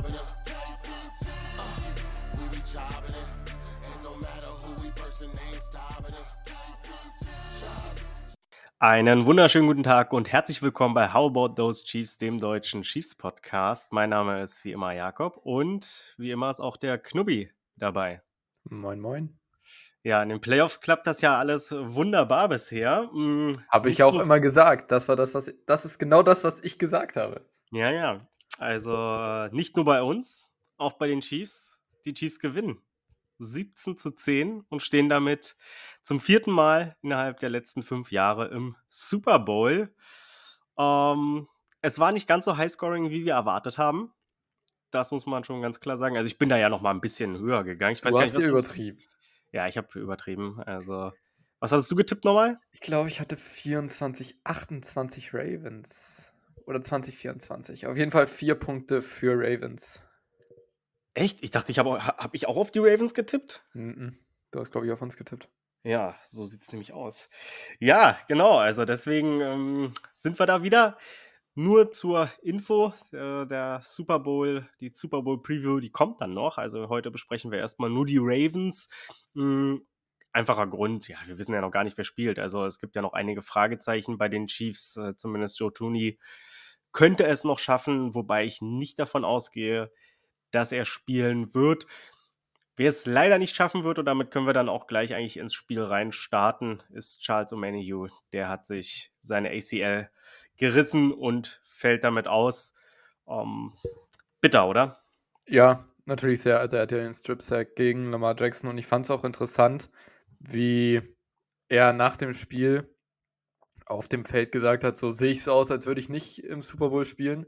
robbing them. We be jobbing it. And no matter who we first and they ain't stopping us. Einen wunderschönen guten Tag und herzlich willkommen bei How About Those Chiefs, dem deutschen Chiefs-Podcast. Mein Name ist wie immer Jakob und wie immer ist auch der Knubbi dabei. Moin, moin. Ja, in den Playoffs klappt das ja alles wunderbar bisher. Habe ich auch immer gesagt. Das ist genau das, was ich gesagt habe. Ja. Also nicht nur bei uns, auch bei den Chiefs. Die Chiefs gewinnen 17-10 und stehen damit zum 4. Mal innerhalb der letzten 5 Jahre im Super Bowl. Es war nicht ganz so highscoring, wie wir erwartet haben. Das muss man schon ganz klar sagen. Also ich bin da ja noch mal ein bisschen höher gegangen. Ich weiß gar nicht, was übertrieben. Ja, ich habe übertrieben. Also, was hast du getippt nochmal? Ich glaube, ich hatte 24, 28 Ravens. Oder 2024. Auf jeden Fall 4 Punkte für Ravens. Echt? Ich dachte, hab ich auch auf die Ravens getippt? Du hast, glaube ich, auf uns getippt. Ja, so sieht es nämlich aus. Ja, genau. Also deswegen sind wir da wieder. Nur zur Info, der Super Bowl, die Super Bowl Preview, die kommt dann noch. Also heute besprechen wir erstmal nur die Ravens. Einfacher Grund, ja, wir wissen ja noch gar nicht, wer spielt. Also es gibt ja noch einige Fragezeichen bei den Chiefs. Zumindest Joe Thuney könnte es noch schaffen, wobei ich nicht davon ausgehe, dass er spielen wird. Wer es leider nicht schaffen wird, und damit können wir dann auch gleich eigentlich ins Spiel rein starten, ist Charles Omenihu. Der hat sich seine ACL gerissen und fällt damit aus. Bitter, oder? Ja, natürlich sehr. Also er hat ja den Strip-Sack gegen Lamar Jackson und ich fand es auch interessant, wie er nach dem Spiel auf dem Feld gesagt hat, so sehe ich es aus, als würde ich nicht im Super Bowl spielen.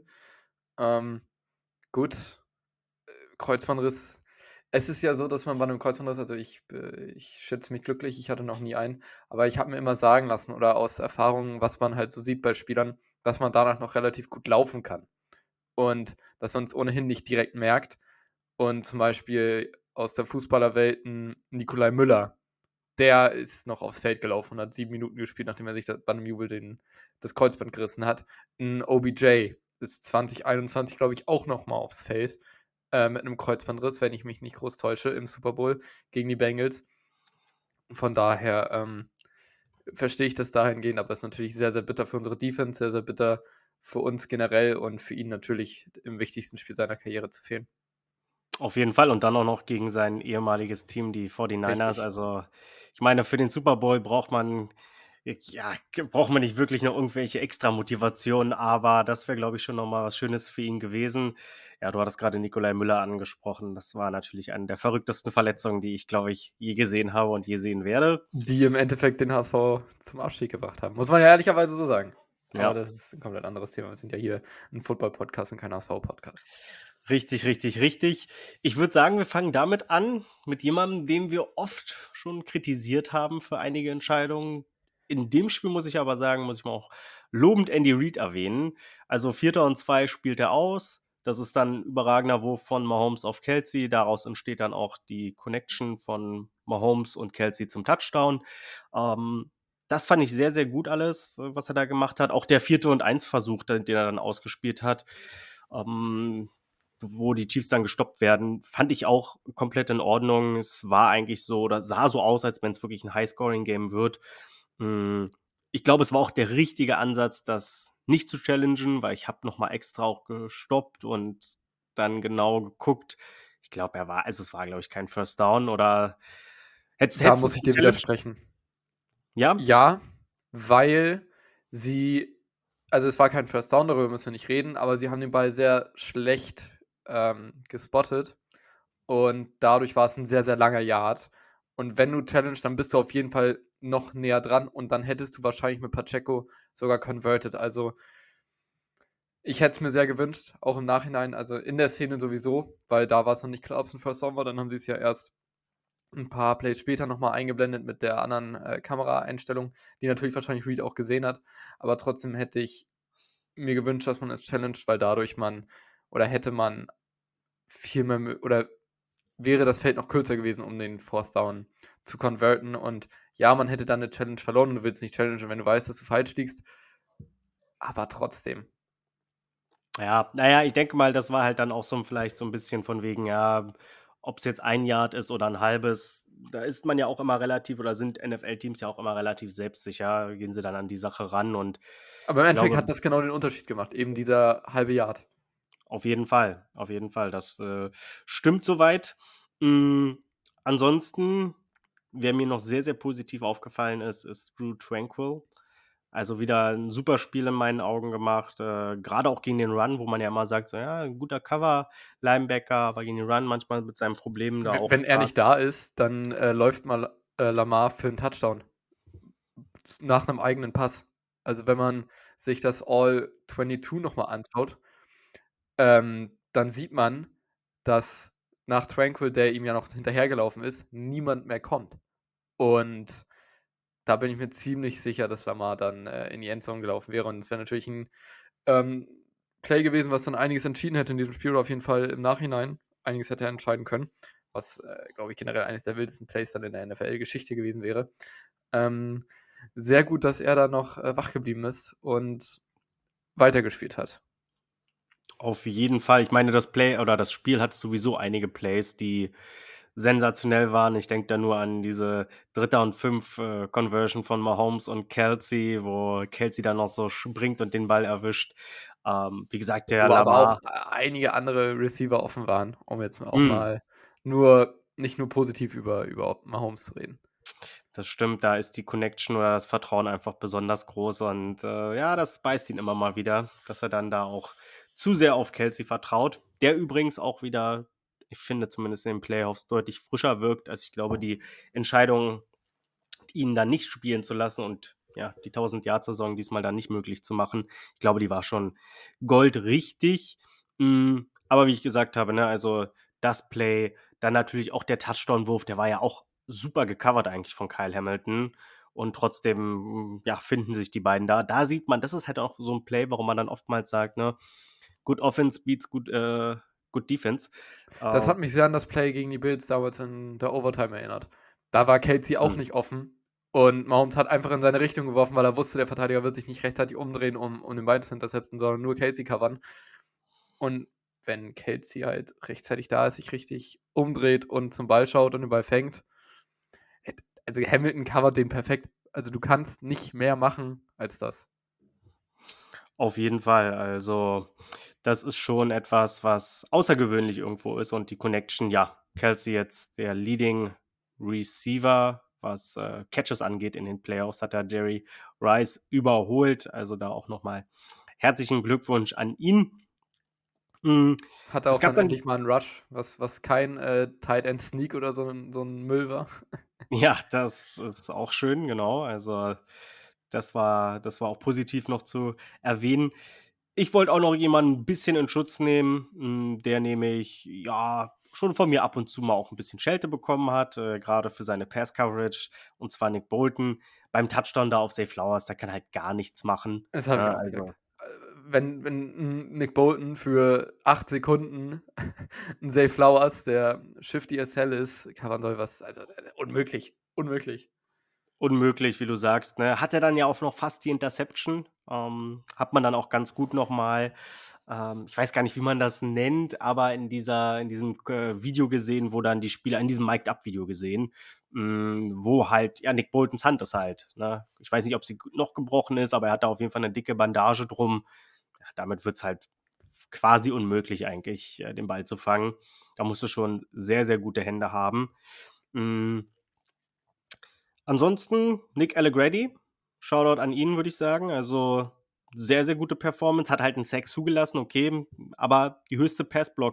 Gut, Kreuzbandriss. Es ist ja so, dass man bei einem Kreuzbandriss, also ich schätze mich glücklich, ich hatte noch nie einen, aber ich habe mir immer sagen lassen oder aus Erfahrung, was man halt so sieht bei Spielern, dass man danach noch relativ gut laufen kann und dass man es ohnehin nicht direkt merkt. Und zum Beispiel aus der Fußballerwelt ein Nikolai Müller, der ist noch aufs Feld gelaufen und hat 7 Minuten gespielt, nachdem er sich bei einem Jubel das Kreuzband gerissen hat. Ein OBJ ist 2021, glaube ich, auch noch mal aufs Feld mit einem Kreuzbandriss, wenn ich mich nicht groß täusche, im Super Bowl gegen die Bengals. Von daher verstehe ich das dahingehend, aber es ist natürlich sehr, sehr bitter für unsere Defense, sehr, sehr bitter für uns generell und für ihn natürlich im wichtigsten Spiel seiner Karriere zu fehlen. Auf jeden Fall und dann auch noch gegen sein ehemaliges Team, die 49ers. Richtig. Also ich meine, für den Super Bowl braucht man nicht wirklich noch irgendwelche extra Motivationen, aber das wäre, glaube ich, schon nochmal was Schönes für ihn gewesen. Ja, du hattest gerade Nikolai Müller angesprochen. Das war natürlich eine der verrücktesten Verletzungen, die ich, glaube ich, je gesehen habe und je sehen werde. Die im Endeffekt den HSV zum Abstieg gebracht haben. Muss man ja ehrlicherweise so sagen. Ja. Aber das ist ein komplett anderes Thema. Wir sind ja hier ein Football-Podcast und kein HSV-Podcast. Richtig. Ich würde sagen, wir fangen damit an, mit jemandem, den wir oft schon kritisiert haben für einige Entscheidungen. In dem Spiel muss ich aber sagen, muss ich mal auch lobend Andy Reid erwähnen. Also 4. und 2 spielt er aus. Das ist dann ein überragender Wurf von Mahomes auf Kelce. Daraus entsteht dann auch die Connection von Mahomes und Kelce zum Touchdown. Das fand ich sehr, sehr gut alles, was er da gemacht hat. Auch der 4. und 1 Versuch, den er dann ausgespielt hat, wo die Chiefs dann gestoppt werden, fand ich auch komplett in Ordnung. Es war eigentlich so, oder sah so aus, als wenn es wirklich ein High-Scoring-Game wird. Ich glaube, es war auch der richtige Ansatz, das nicht zu challengen, weil ich habe nochmal extra auch gestoppt und dann genau geguckt. Ich glaube, es war, glaube ich, kein First Down oder Da muss ich dir widersprechen. Ja? Ja, weil also es war kein First Down, darüber müssen wir nicht reden, aber sie haben den Ball sehr schlecht gespottet und dadurch war es ein sehr, sehr langer Yard. Und wenn du challengest, dann bist du auf jeden Fall noch näher dran und dann hättest du wahrscheinlich mit Pacheco sogar converted. Also ich hätte es mir sehr gewünscht, auch im Nachhinein, also in der Szene sowieso, weil da war es noch nicht klar, ob es ein First Down war, dann haben sie es ja erst ein paar Plays später nochmal eingeblendet mit der anderen Kameraeinstellung, die natürlich wahrscheinlich Reid auch gesehen hat, aber trotzdem hätte ich mir gewünscht, dass man es challenged, weil dadurch hätte man viel mehr, oder wäre das Feld noch kürzer gewesen, um den Fourth Down zu converten und ja, man hätte dann eine Challenge verloren und du willst nicht challengen, wenn du weißt, dass du falsch liegst, aber trotzdem. Ja, naja, ich denke mal, das war halt dann auch so vielleicht so ein bisschen von wegen, ja, ob es jetzt ein Yard ist oder ein halbes, da ist man ja auch immer relativ oder sind NFL-Teams ja auch immer relativ selbstsicher, gehen sie dann an die Sache ran und Aber im ich Endeffekt glaube, hat das genau den Unterschied gemacht, eben dieser halbe Yard. auf jeden Fall, das, stimmt soweit. Hm, ansonsten, wer mir noch sehr, sehr positiv aufgefallen ist Drue Tranquill. Also, wieder ein super Spiel in meinen Augen gemacht, grade auch gegen den Run, wo man ja immer sagt, so: „Ja, 'n guter Cover-Linebacker", aber gegen den Run manchmal mit seinen Problemen da auch Wenn er grad. nicht da ist, dann läuft mal Lamar für einen Touchdown nach einem eigenen Pass. Also, wenn man sich das All-22 noch mal anschaut, dann sieht man, dass nach Tranquill, der ihm ja noch hinterhergelaufen ist, niemand mehr kommt. Und da bin ich mir ziemlich sicher, dass Lamar dann in die Endzone gelaufen wäre. Und es wäre natürlich ein ähm, Play gewesen, was dann einiges entschieden hätte in diesem Spiel oder auf jeden Fall im Nachhinein einiges hätte entscheiden können, was, glaube ich, generell eines der wildesten Plays dann in der NFL-Geschichte gewesen wäre. Ähm, sehr gut, dass er da noch wach geblieben ist und weitergespielt hat. Auf jeden Fall. Ich meine, das Play oder das Spiel hat sowieso einige Plays, die sensationell waren. Ich denke da nur an diese 3. und 5 Conversion von Mahomes und Kelce, wo Kelce dann noch so springt und den Ball erwischt. Wie gesagt, der Wo aber auch Lamar. einige andere Receiver offen waren, um jetzt auch Mhm. mal nicht nur positiv über Mahomes zu reden. Das stimmt, da ist die Connection oder das Vertrauen einfach besonders groß und, ja, das beißt ihn immer mal wieder, dass er dann da auch zu sehr auf Kelce vertraut. Der übrigens auch wieder, ich finde zumindest in den Playoffs deutlich frischer wirkt. Also, ich glaube, die Entscheidung, ihn dann nicht spielen zu lassen und, ja, die 1000-Yard-Saison diesmal dann nicht möglich zu machen, ich glaube, die war schon goldrichtig. Aber wie ich gesagt habe, ne, also das Play, dann natürlich auch der Touchdown-Wurf, der war ja auch super gecovert eigentlich von Kyle Hamilton und trotzdem, ja, finden sich die beiden da. Da sieht man, das ist halt auch so ein Play, warum man dann oftmals sagt, ne, good offense beats good defense. Das Äh, hat mich sehr an das Play gegen die Bills damals in der Overtime erinnert. Da war Kelce auch mhm. nicht offen und Mahomes hat einfach in seine Richtung geworfen, weil er wusste, der Verteidiger wird sich nicht rechtzeitig umdrehen, um den Ball zu intercepten, sondern nur Kelce covern. Und wenn Kelce halt rechtzeitig da ist, sich richtig umdreht und zum Ball schaut und den Ball fängt, also Hamilton covert den perfekt. Also du kannst nicht mehr machen als das. Auf jeden Fall. Also, das ist schon etwas, was außergewöhnlich irgendwo ist und die Connection, ja, Kelce jetzt der Leading Receiver, was, Catches angeht in den Playoffs, hat er Jerry Rice überholt. Also, da auch noch mal herzlichen Glückwunsch an ihn. Hm, Hatte es auch gab dann dann die endlich mal einen Rush, was kein Tight End Sneak oder so 'n Müll war. ja, das ist auch schön, genau. Also, das war auch positiv noch zu erwähnen. Ich wollte auch noch jemanden 'n bisschen in Schutz nehmen, der nämlich, ja, schon von mir ab und zu mal auch ein bisschen Schelte bekommen hat, grade für seine Pass-Coverage, und zwar Nick Bolton. Beim Touchdown da auf Zay Flowers, der kann halt gar nichts machen, Das habe ich ne? auch Also, gesagt. Wenn 'n Nick Bolton für 8 Sekunden 'n Zay Flowers, der shifty as hell ist, covern soll, unmöglich, unmöglich. unmöglich, wie du sagst, ne? Hat er dann ja auch noch fast die Interception, hat man dann auch ganz gut noch mal, ich weiß gar nicht, wie man das nennt, aber in diesem, Video gesehen, wo dann die Spieler in diesem Mic'd-up-Video gesehen, wo halt, ja, Nick Boltons Hand ist halt, ne? Ich weiß nicht, ob sie noch gebrochen ist, aber er hat da auf jeden Fall eine dicke Bandage drum. Ja, damit wird's halt quasi unmöglich eigentlich, den Ball zu fangen. Da musst du schon sehr, sehr gute Hände haben. Hm, ansonsten Nick Allegretti, Shoutout an ihn, würde ich sagen. Also, sehr, sehr gute Performance, hat halt 'n Sack zugelassen, okay, aber die höchste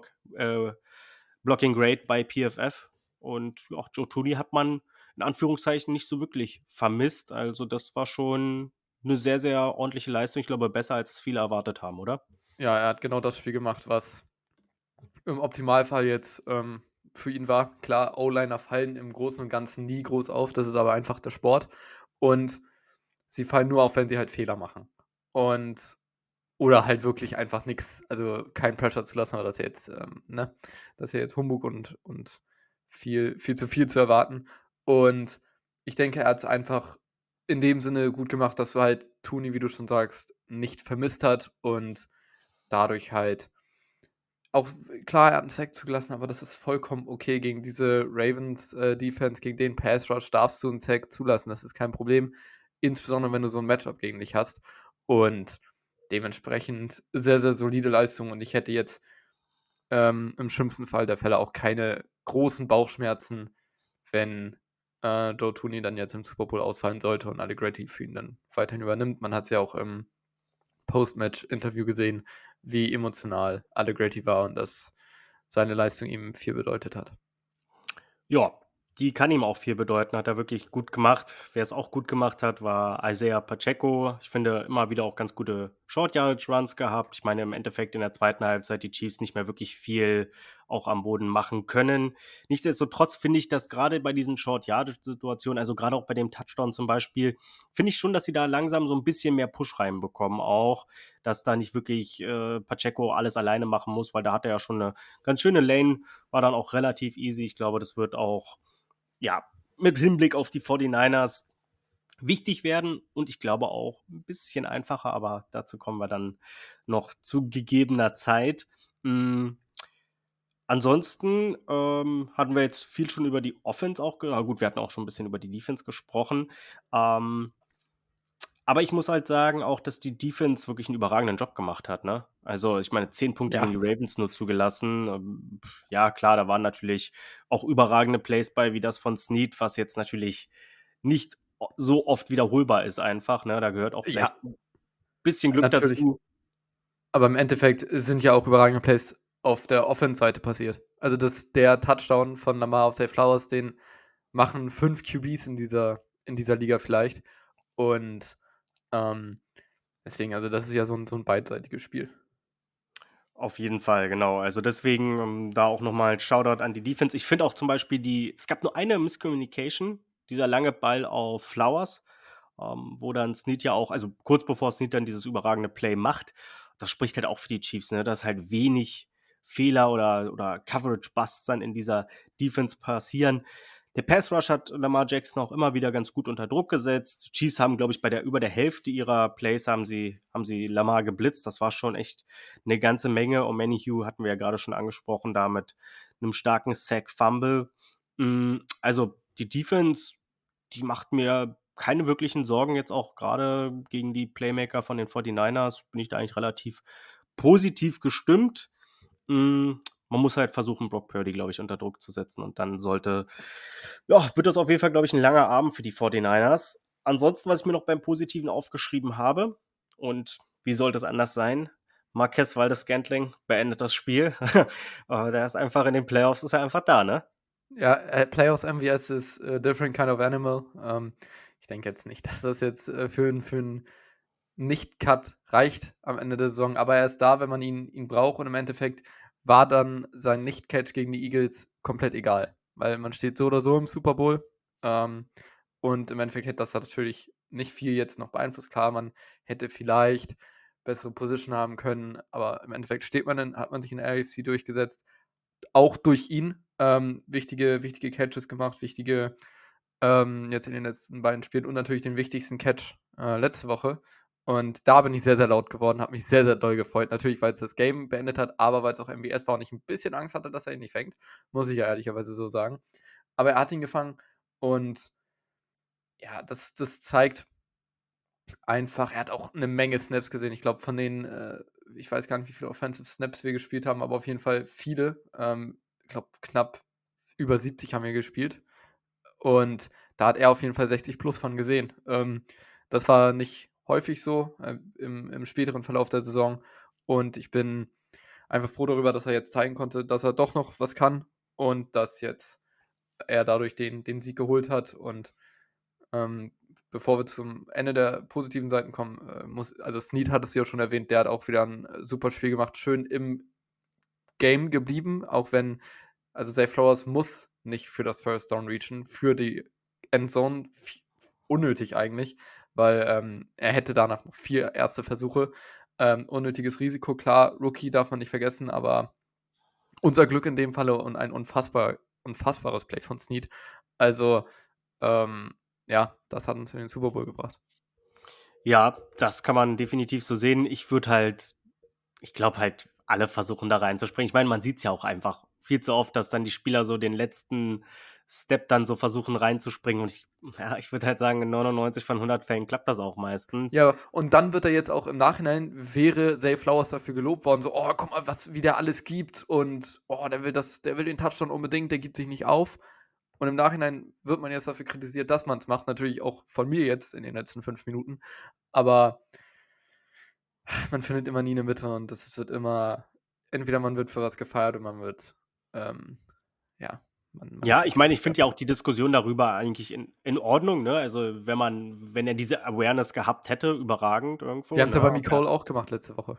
Blocking Grade bei PFF und ja, Joe Thuney hat man in Anführungszeichen nicht so wirklich vermisst. Also, das war schon eine sehr, sehr ordentliche Leistung. Ich glaube, besser, als es viele erwartet haben, oder? Ja, er hat genau das Spiel gemacht, was im Optimalfall jetzt für ihn war. Klar, O-Liner fallen im Großen und Ganzen nie groß auf, das ist aber einfach der Sport. Und sie fallen nur auf, wenn sie halt Fehler machen. Und oder halt wirklich einfach nix, also kein Pressure zu lassen, aber das ist ja jetzt, ne, das ist ja jetzt Humbug und viel zu erwarten. Und ich denke, er hat es einfach in dem Sinne gut gemacht, dass du halt Toni, wie du schon sagst, nicht vermisst hat und dadurch halt auch klar, er hat 'n Sack zugelassen, aber das ist vollkommen okay. Gegen diese Ravens, Defense, gegen den Pass Rush darfst du 'n Sack zulassen. Das ist kein Problem, insbesondere wenn du so 'n Matchup gegen dich hast. Und dementsprechend sehr, sehr solide Leistung und ich hätte jetzt, im schlimmsten Fall der Fälle auch keine großen Bauchschmerzen, wenn, Joe Thuney dann jetzt im Super Bowl ausfallen sollte und Allegretti für ihn dann weiterhin übernimmt. Man hat's ja auch im Post-Match-Interview gesehen, wie emotional Allegretti war und dass seine Leistung ihm viel bedeutet hat. Ja, die kann ihm auch viel bedeuten, hat er wirklich gut gemacht. Wer es auch gut gemacht hat, war Isaiah Pacheco. Ich finde, immer wieder auch ganz gute Short-Yardage-Runs gehabt. Ich meine, im Endeffekt in der zweiten Halbzeit die Chiefs nicht mehr wirklich viel auch am Boden machen können. Nichtsdestotrotz finde ich, dass gerade bei diesen Short-Yardage-Situationen, also gerade auch bei dem Touchdown zum Beispiel, finde ich schon, dass sie da langsam so ein bisschen mehr Push reinbekommen auch, dass da nicht wirklich Pacheco alles alleine machen muss, weil da hat er ja schon eine ganz schöne Lane, war dann auch relativ easy. Ich glaube, das wird auch, ja, mit Hinblick auf die 49ers wichtig werden und ich glaube auch ein bisschen einfacher, aber dazu kommen wir dann noch zu gegebener Zeit. Ansonsten hatten wir jetzt viel schon über die Offense auch, gut, wir hatten auch schon ein bisschen über die Defense gesprochen. Aber ich muss halt sagen auch, dass die Defense wirklich einen überragenden Job gemacht hat, ne? Also, ich meine, 10 Punkte Ja. gegen die Ravens nur zugelassen. Ja, klar, da waren natürlich auch überragende Plays bei, wie das von Snead, was jetzt natürlich nicht so oft wiederholbar ist einfach, ne? Da gehört auch Ja, vielleicht 'n bisschen Glück natürlich. dazu. Aber im Endeffekt sind ja auch überragende Plays auf der Offense-Seite passiert. Also, der Touchdown von Lamar auf Zay Flowers, den machen 5 QBs in dieser Liga vielleicht. Und, ähm, deswegen, also, das ist ja so 'n beidseitiges Spiel. Auf jeden Fall, genau. Also deswegen, da auch noch mal Shoutout an die Defense. Ich finde auch zum Beispiel es gab nur eine Miscommunication, dieser lange Ball auf Flowers, wo dann Snead ja auch, also kurz bevor Snead dann dieses überragende Play macht. Das spricht halt auch für die Chiefs, ne, dass halt wenig Fehler oder Coverage-Busts dann in dieser Defense passieren. Der Pass Rush hat Lamar Jackson auch immer wieder ganz gut unter Druck gesetzt. Die Chiefs haben, glaube ich, über der Hälfte ihrer Plays haben sie Lamar geblitzt. Das war schon echt eine ganze Menge. Und Manihue hatten wir ja gerade schon angesprochen, da mit einem starken Sack-Fumble. Also die Defense, die macht mir keine wirklichen Sorgen jetzt auch gerade gegen die Playmaker von den 49ers. Bin ich da eigentlich relativ positiv gestimmt. Man muss halt versuchen, Brock Purdy, glaube ich, unter Druck zu setzen. Und dann wird das auf jeden Fall, glaube ich, ein langer Abend für die 49ers. Ansonsten, was ich mir noch beim Positiven aufgeschrieben habe, und wie sollte es anders sein? Marquez Valdes-Scantling beendet das Spiel. Der ist einfach in den Playoffs, ist er einfach da, ne? Ja, Playoffs MVS ist different kind of animal. Ich denke jetzt nicht, dass das jetzt für 'n Nicht-Cut reicht am Ende der Saison, aber er ist da, wenn man ihn braucht und im Endeffekt war dann sein Nicht-Catch gegen die Eagles komplett egal, weil man steht so oder so im Super Bowl, und im Endeffekt hätte das natürlich nicht viel jetzt noch beeinflusst. Klar, man hätte vielleicht bessere Position haben können, aber im Endeffekt hat man sich in der AFC durchgesetzt, auch durch ihn, wichtige Catches gemacht, jetzt in den letzten beiden Spielen und natürlich den wichtigsten Catch, letzte Woche. Und da bin ich sehr, sehr laut geworden, habe mich sehr, sehr doll gefreut. Natürlich, weil es das Game beendet hat, aber weil es auch MVS war und ich ein bisschen Angst hatte, dass er ihn nicht fängt, muss ich ja ehrlicherweise so sagen. Aber er hat ihn gefangen und ja, das zeigt einfach, er hat auch eine Menge Snaps gesehen. Ich glaube, von den, ich weiß gar nicht, wie viele Offensive Snaps wir gespielt haben, aber auf jeden Fall viele. Ich glaube, knapp über 70 haben wir gespielt. Und da hat er auf jeden Fall 60 plus von gesehen. Das war nicht häufig so, im späteren Verlauf der Saison. Und ich bin einfach froh darüber, dass er jetzt zeigen konnte, dass er doch noch was kann und dass jetzt er dadurch den Sieg geholt hat. Und bevor wir zum Ende der positiven Seiten kommen, also Snead hat es ja schon erwähnt, der hat auch wieder ein super Spiel gemacht, schön im Game geblieben, auch wenn, also Zay Flowers muss nicht für das First Down reachen, für die Endzone, unnötig eigentlich, weil er hätte danach noch 4 erste Versuche. Unnötiges Risiko, klar, Rookie darf man nicht vergessen, aber unser Glück in dem Falle und ein unfassbares Play von Snead. Also, ja, das hat uns in den Super Bowl gebracht. Ja, das kann man definitiv so sehen. Ich würde halt Ich glaube halt, alle versuchen da reinzuspringen. Ich meine, man sieht es ja auch einfach viel zu oft, dass dann die Spieler so den letzten Step dann so versuchen reinzuspringen und ich würde halt sagen, in 99 von 100 Fällen klappt das auch meistens. Ja, und dann wird er jetzt auch im Nachhinein wäre Zay Flowers dafür gelobt worden, so: „Oh, guck mal, wie der alles gibt und, oh, der will den Touchdown unbedingt, der gibt sich nicht auf.“ Und im Nachhinein wird man jetzt dafür kritisiert, dass man es macht, natürlich auch von mir jetzt in den letzten 5 Minuten. Aber man findet immer nie 'ne Mitte und es wird immer entweder man wird für was gefeiert oder man wird, ähm, ja, man Ja, wird ich meine, ich kritisiert finde ja dafür. auch die Diskussion darüber eigentlich in Ordnung, ne? Also, wenn er diese Awareness gehabt hätte, überragend Wir irgendwo, haben's ja ne? bei Aber Mecole auch gemacht letzte Woche.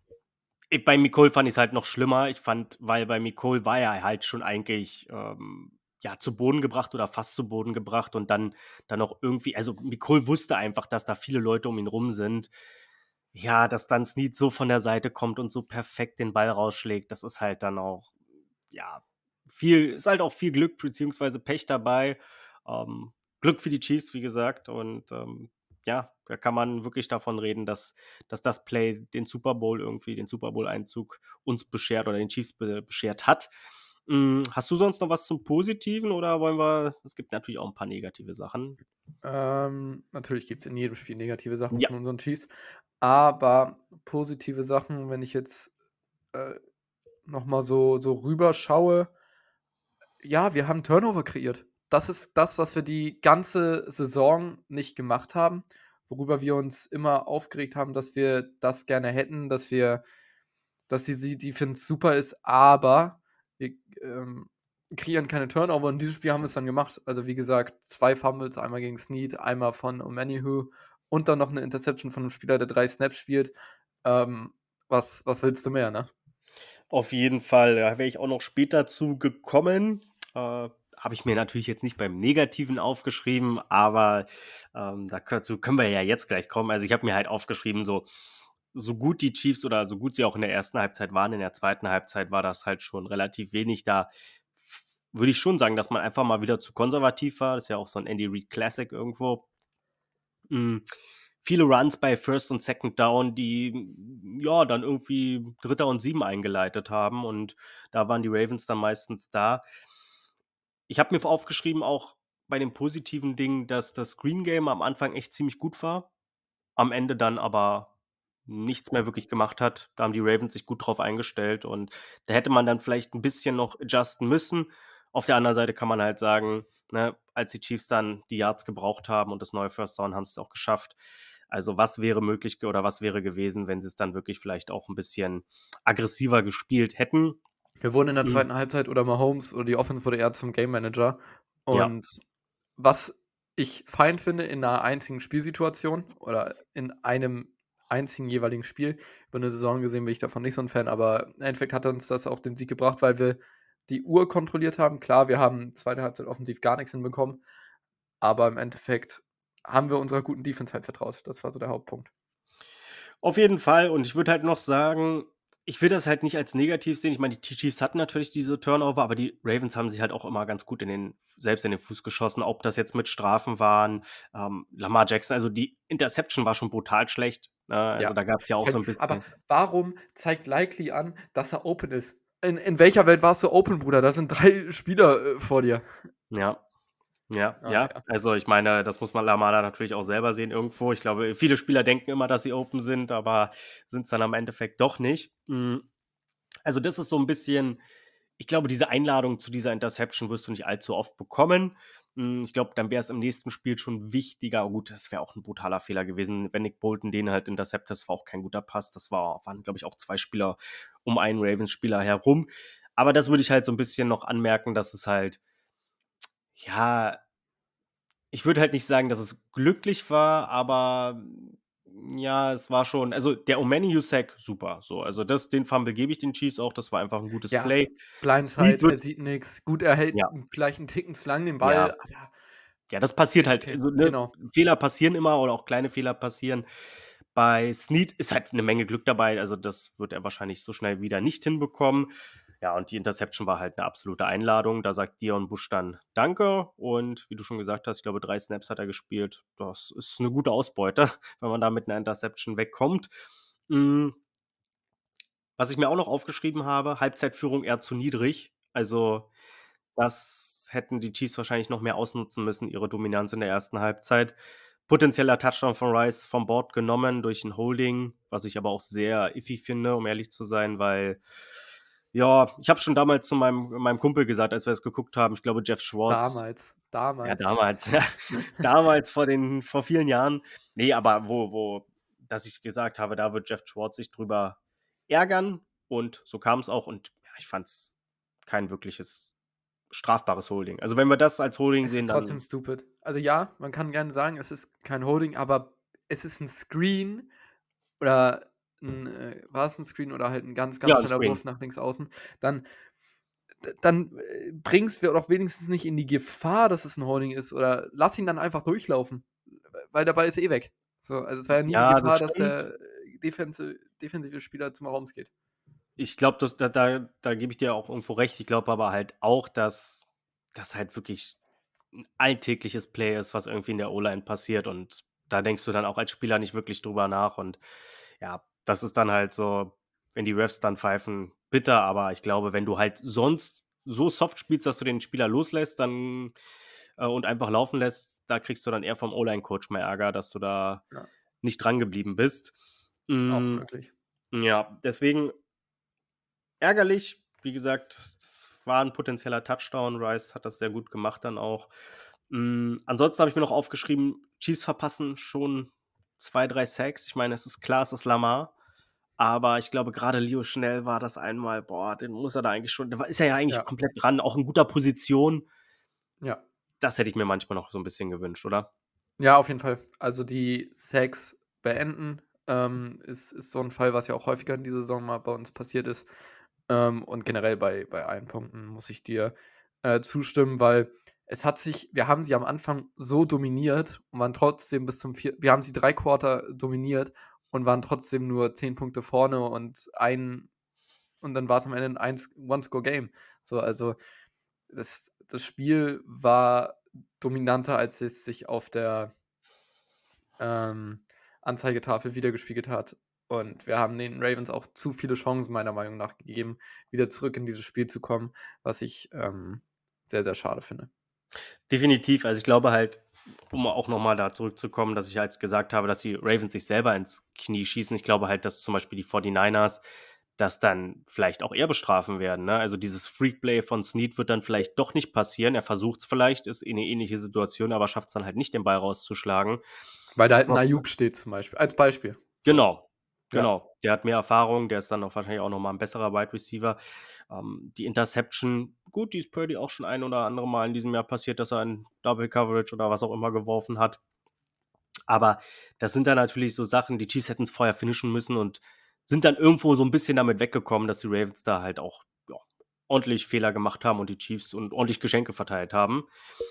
bei Mecole fand ich's halt noch schlimmer. Ich fand, weil bei Mecole war er halt schon eigentlich, ja, zu Boden gebracht oder fast zu Boden gebracht und dann auch irgendwie, also, Mecole wusste einfach, dass da viele Leute um ihn rum sind. Ja, dass dann Snead so von der Seite kommt und so perfekt den Ball rausschlägt, das ist halt dann auch, ja, ist halt auch viel Glück beziehungsweise Pech dabei. Ähm, Glück für die Chiefs, wie gesagt. Und ja, da kann man wirklich davon reden, dass das Play den Super Bowl-Einzug uns beschert oder den Chiefs beschert hat. Hast du sonst noch was zum Positiven oder wollen wir, es gibt natürlich auch ein paar negative Sachen. Natürlich gibt's in jedem Spiel negative Sachen Ja, von unseren Chiefs, aber positive Sachen, wenn ich jetzt, äh, noch mal so rüberschaue, ja, wir haben Turnover kreiert. Das ist das, was wir die ganze Saison nicht gemacht haben, worüber wir uns immer aufgeregt haben, dass wir das gerne hätten, dass die Defense super ist, aber wir, kreieren keine Turnover. Und in diesem Spiel haben wir es dann gemacht. Also, wie gesagt, 2 Fumbles, einmal gegen Snead, einmal von Omenihu und dann noch eine Interception von einem Spieler, der 3 Snaps spielt. Ähm, was willst du mehr, ne? auf jeden Fall. Da wäre ich auch noch später zu gekommen. Habe ich mir natürlich jetzt nicht beim Negativen aufgeschrieben, aber dazu können wir ja jetzt gleich kommen. Also ich habe mir halt aufgeschrieben, so gut die Chiefs oder so gut sie auch in der ersten Halbzeit waren, in der zweiten Halbzeit war das halt schon relativ wenig. Da würde ich schon sagen, dass man einfach mal wieder zu konservativ war. Das ist ja auch so ein Andy Reid Classic irgendwo. Hm, viele Runs bei First und Second Down, die, ja, dann irgendwie Dritter und 7 eingeleitet haben und da waren die Ravens dann meistens da. Ich habe mir aufgeschrieben, auch bei den positiven Dingen, dass das Screen Game am Anfang echt ziemlich gut war, am Ende dann aber nichts mehr wirklich gemacht hat. Da haben die Ravens sich gut drauf eingestellt und da hätte man dann vielleicht ein bisschen noch adjusten müssen. Auf der anderen Seite kann man halt sagen, ne, als die Chiefs dann die Yards gebraucht haben und das neue First Down, haben sie es auch geschafft. Also, was wäre möglich oder was wäre gewesen, wenn sie es dann wirklich vielleicht auch ein bisschen aggressiver gespielt hätten? Wir wurden in der Hm, zweiten Halbzeit oder Mahomes oder die Offense wurde eher zum Game Manager. ja. Und was ich fein finde in einer einzigen Spielsituation oder in einem einzigen jeweiligen Spiel, über eine Saison gesehen bin ich davon nicht so ein Fan, aber im Endeffekt hat uns das auch den Sieg gebracht, weil wir die Uhr kontrolliert haben. Klar, wir haben zweite Halbzeit offensiv gar nichts hinbekommen, aber im Endeffekt haben wir unserer guten Defense halt vertraut. Das war so der Hauptpunkt. Auf jeden Fall und ich würde halt noch sagen, ich will das halt nicht als negativ sehen. Ich meine, die Chiefs hatten natürlich diese Turnover, aber die Ravens haben sich halt auch immer ganz gut selbst in den Fuß geschossen, ob das jetzt mit Strafen waren, Lamar Jackson, also die Interception war schon brutal schlecht, ne? Also, Ja. da gab's ja auch so ein Aber bisschen. warum zeigt Likely an, dass er open ist? In welcher Welt warst du open, Bruder? Da sind 3 Spieler, vor dir. Ja, ja, Ah, ja. ja. Also, ich meine, das muss man Lamar dann natürlich auch selber sehen irgendwo. Ich glaube, viele Spieler denken immer, dass sie open sind, aber sind's dann am Endeffekt doch nicht. Also, das ist so ein bisschen, ich glaube, diese Einladung zu dieser Interception wirst du nicht allzu oft bekommen. Ich glaube, dann wäre es im nächsten Spiel schon wichtiger, oh gut, das wäre auch ein brutaler Fehler gewesen, wenn Nick Bolton den halt interceptet. Das war auch kein guter Pass. Waren, glaube ich, auch 2 Spieler um einen Ravens-Spieler herum. Aber das würde ich halt so ein bisschen noch anmerken, dass es halt, ja, ich würde halt nicht sagen, dass es glücklich war, aber ja, es war schon, also, der Omenihu-Sack, super, so. Also, den Fumble gebe ich den Chiefs auch, das war einfach ein gutes Ja, Play. Snead Blindside, wird er sieht nix. Gut, er hält ja, vielleicht 'n Ticken zu lang den ja. Ball, aber Ja, das passiert ist halt. okay. Also, ne, Genau. Fehler passieren immer oder auch kleine Fehler passieren. Bei Snead ist halt 'ne Menge Glück dabei, also, das wird er wahrscheinlich so schnell wieder nicht hinbekommen. Ja, und die Interception war halt 'ne absolute Einladung. Da sagt Dion Busch dann „Danke“ und wie du schon gesagt hast, ich glaube, 3 Snaps hat er gespielt. Das ist 'ne gute Ausbeute, wenn man da mit 'ner Interception wegkommt. Hm, Was ich mir auch noch aufgeschrieben habe, Halbzeitführung eher zu niedrig. Also, das hätten die Chiefs wahrscheinlich noch mehr ausnutzen müssen, ihre Dominanz in der ersten Halbzeit. Potenzieller Touchdown von Rice vom Board genommen durch ein Holding, was ich aber auch sehr iffy finde, um ehrlich zu sein, weil, ja, ich habe schon damals zu meinem Kumpel gesagt, als wir es geguckt haben, ich glaube, Jeff Schwartz. Ja, Damals. damals, ja. Damals vor vielen Jahren. Nee, aber dass ich gesagt habe, da wird Jeff Schwartz sich drüber ärgern und so kam es auch und ja, ich fand es kein wirkliches strafbares Holding. Also, wenn wir das als Holding Es sehen, ist trotzdem dann stupid. Also ja, man kann gerne sagen, es ist kein Holding, aber es ist ein Screen oder war es ein Screen oder halt ein ganz, ja, ganz 'n schneller Screen. Wurf nach links außen, dann bringst wir doch wenigstens nicht in die Gefahr, dass es ein Holding ist oder lass ihn dann einfach durchlaufen, weil der Ball ist eh weg. So, also es war ja nie die Ja, das Gefahr, dass stimmt. der defensive Spieler zum Raum geht. Ich glaube, da gebe ich dir auch irgendwo recht. Ich glaube aber halt auch, dass das halt wirklich 'n alltägliches Play ist, was irgendwie in der O-Line passiert und da denkst du dann auch als Spieler nicht wirklich drüber nach und ja, das ist dann halt so, wenn die Refs dann pfeifen, bitter, aber ich glaube, wenn du halt sonst so soft spielst, dass du den Spieler loslässt, dann und einfach laufen lässt, da kriegst du dann eher vom O-Line-Coach mehr Ärger, dass du da Ja, nicht dran geblieben bist. auch Hm, möglich. ja, deswegen ärgerlich. Wie gesagt, das war ein potenzieller Touchdown. Rice hat das sehr gut gemacht dann auch. Ansonsten habe ich mir noch aufgeschrieben, Chiefs verpassen schon 2, 3 Sacks. Ich meine, es ist klar, es ist Lamar, aber ich glaube, gerade Leo Schnell war das einmal boah, den muss er da eigentlich schon ist er ja eigentlich Ja, komplett dran, auch in guter Position. ja. Das hätte ich mir manchmal noch so ein bisschen gewünscht, oder? Ja, auf jeden Fall. Also, die Sacks beenden, ist so ein Fall, was ja auch häufiger in dieser Saison mal bei uns passiert ist. Und generell bei allen Punkten muss ich dir, zustimmen, weil wir haben sie am Anfang so dominiert und waren trotzdem wir haben sie 3 Quarter dominiert und waren trotzdem nur 10 Punkte vorne und dann war es am Ende 'n One-Score-Game. So, also, das Spiel war dominanter, als es sich auf der ähm, Anzeigetafel widergespiegelt hat. Und wir haben den Ravens auch zu viele Chancen meiner Meinung nach gegeben, wieder zurück in dieses Spiel zu kommen, was ich, sehr, sehr schade finde. Definitiv. Also, ich glaube halt, um auch noch mal da zurückzukommen, dass ich halt gesagt habe, dass die Ravens sich selber ins Knie schießen. Ich glaube halt, dass zum Beispiel die 49ers das dann vielleicht auch eher bestrafen werden, ne? Also, dieses Freakplay von Snead wird dann vielleicht doch nicht passieren. Er versucht's vielleicht, ist eh 'ne ähnliche Situation, aber schafft's dann halt nicht, den Ball rauszuschlagen. Weil da halt 'n Ayuk steht zum Beispiel als Beispiel. So, Genau, ja. genau. Der hat mehr Erfahrung, der ist dann auch wahrscheinlich auch noch mal 'n besserer Wide Receiver. Die Interception, gut, die ist Purdy auch schon ein oder andere Mal in diesem Jahr passiert, dass er in Double Coverage oder was auch immer geworfen hat. Aber das sind dann natürlich so Sachen, die Chiefs hätten's vorher finishen müssen und sind dann irgendwo so 'n bisschen damit weggekommen, dass die Ravens da halt auch, ja, ordentlich Fehler gemacht haben und die Chiefs und ordentlich Geschenke verteilt haben.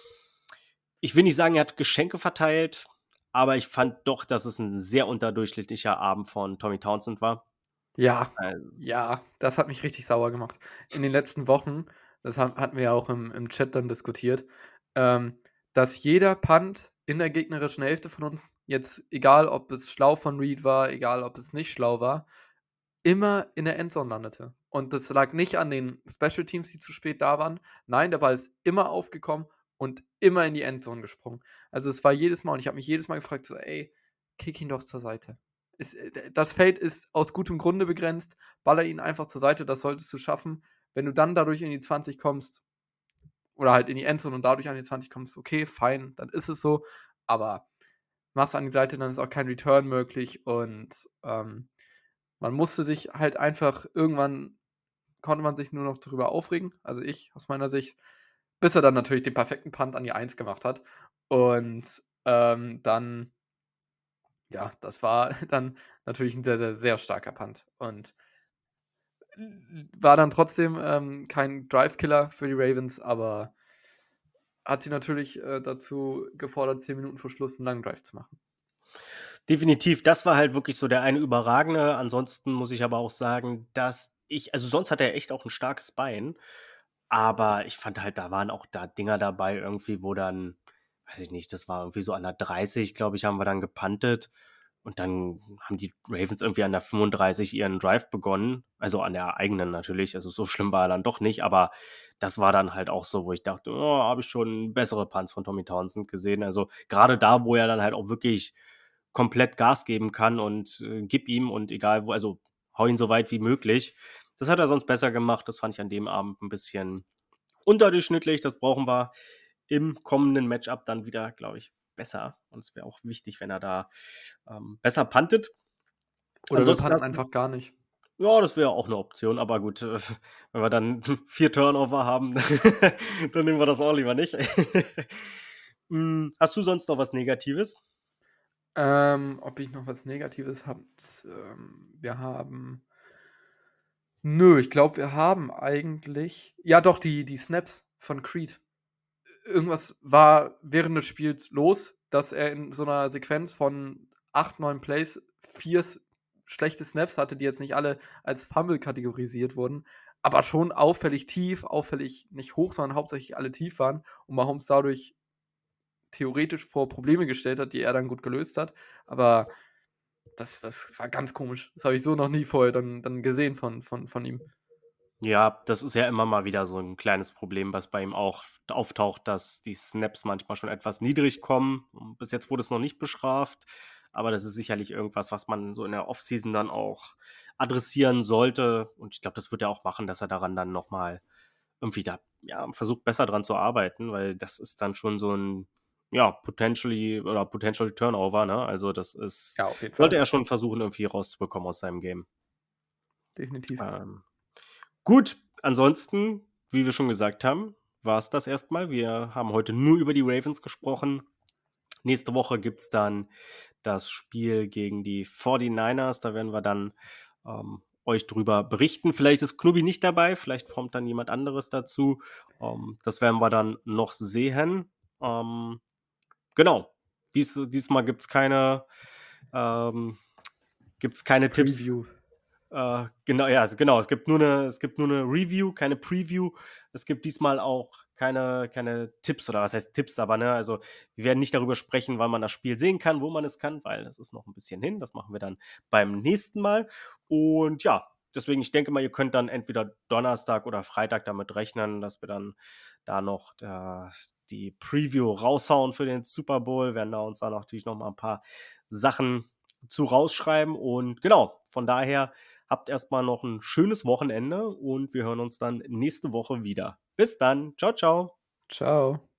Ich will nicht sagen, er hat Geschenke verteilt, aber ich fand doch, dass es 'n sehr unterdurchschnittlicher Abend von Tommy Townsend war. Ja, Also ja, das hat mich richtig sauer gemacht. In den letzten Wochen, das hatten wir ja auch im Chat dann diskutiert, ähm, dass jeder Punt in der gegnerischen Hälfte von uns, jetzt egal, ob es schlau von Reed war, egal, ob es nicht schlau war, immer in der Endzone landete. Und das lag nicht an den Special Teams, die zu spät da waren. Nein, der Ball ist immer aufgekommen und immer in die Endzone gesprungen. Also, es war jedes Mal und ich habe mich jedes Mal gefragt so: „Ey, kick ihn doch zur Seite.“ das Feld ist aus gutem Grunde begrenzt. Baller ihn einfach zur Seite, das solltest du schaffen. Wenn du dann dadurch in die 20 kommst oder halt in die Endzone und dadurch an die 20 kommst, okay, fein, dann ist es so. Aber machst an die Seite, dann ist auch kein Return möglich und, man musste sich halt einfach irgendwann konnte man sich nur noch darüber aufregen, also ich aus meiner Sicht, bis er dann natürlich den perfekten Punt an die 1 gemacht hat. Und, dann ja, das war dann natürlich ein sehr, sehr, sehr starker Punt und war dann trotzdem, kein Drive-Killer für die Ravens, aber hat sie natürlich, dazu gefordert, 10 Minuten vor Schluss 'n langen Drive zu machen. definitiv, das war halt wirklich so der eine überragende. Ansonsten muss ich aber auch sagen, dass ich also, sonst hat er echt auch 'n starkes Bein, aber ich fand halt, da waren auch da Dinger dabei irgendwie, wo dann weiß ich nicht, das war irgendwie so an der 30, glaube ich, haben wir dann gepuntet. Und dann haben die Ravens irgendwie an der 35 ihren Drive begonnen. Also an der eigenen natürlich. Also so schlimm war er dann doch nicht. Aber das war dann halt auch so, wo ich dachte, oh, habe ich schon bessere Punts von Tommy Townsend gesehen. Also gerade da, wo er dann halt auch wirklich komplett Gas geben kann und gib ihm und egal wo, also hau ihn so weit wie möglich. Das hat er sonst besser gemacht. Das fand ich an dem Abend ein bisschen unterdurchschnittlich. Das brauchen wir im kommenden Matchup dann wieder, glaube ich, besser. Und es wäre auch wichtig, wenn er da besser puntet. Oder wir Ansonsten punten hast du, einfach gar nicht. ja, das wäre auch eine Option, aber gut, wenn wir dann 4 Turnover haben, dann nehmen wir das auch lieber nicht. Hast du sonst noch was Negatives? Ob ich noch was Negatives habe? Wir haben. Nö, ich glaube, wir haben eigentlich. Ja, doch, die Snaps von Creed. Irgendwas war während des Spiels los, dass er in so einer Sequenz von 8, 9 Plays 4 schlechte Snaps hatte, die jetzt nicht alle als Fumble kategorisiert wurden, aber schon auffällig tief, auffällig nicht hoch, sondern hauptsächlich alle tief waren und Mahomes dadurch theoretisch vor Probleme gestellt hat, die er dann gut gelöst hat. Aber das war ganz komisch. Das habe ich so noch nie vorher dann gesehen von ihm. Ja, das ist ja immer mal wieder so ein kleines Problem, was bei ihm auch auftaucht, dass die Snaps manchmal schon etwas niedrig kommen. Und bis jetzt wurde es noch nicht bestraft, aber das ist sicherlich irgendwas, was man so in der Offseason dann auch adressieren sollte. Und ich glaube, das wird er auch machen, dass er daran dann noch mal irgendwie da, ja, versucht, besser dran zu arbeiten, weil das ist dann schon so ein, ja, potential Turnover, ne? Also, das ist Ja, auf jeden sollte Fall. er schon versuchen, irgendwie rauszubekommen aus seinem Game. Definitiv. Ähm Gut, ansonsten, wie wir schon gesagt haben, war es das erstmal. Wir haben heute nur über die Ravens gesprochen. Nächste Woche gibt es dann das Spiel gegen die 49ers. Da werden wir dann euch drüber berichten. Vielleicht ist Knubi nicht dabei, vielleicht kommt dann jemand anderes dazu. Das werden wir dann noch sehen. Genau. Diesmal gibt es keine Tipps. Preview. Genau, ja, also genau. Es gibt nur eine Review, keine Preview. Es gibt diesmal auch keine Tipps oder was heißt Tipps, aber ne, also wir werden nicht darüber sprechen, wann man das Spiel sehen kann, wo man es kann, weil das ist noch ein bisschen hin. Das machen wir dann beim nächsten Mal. Und ja, deswegen, ich denke mal, ihr könnt dann entweder Donnerstag oder Freitag damit rechnen, dass wir dann da noch die Preview raushauen für den Super Bowl. Werden da uns da natürlich noch mal ein paar Sachen zu rausschreiben. Und genau, von daher habt erstmal noch ein schönes Wochenende und wir hören uns dann nächste Woche wieder. Bis dann. Ciao, ciao. Ciao.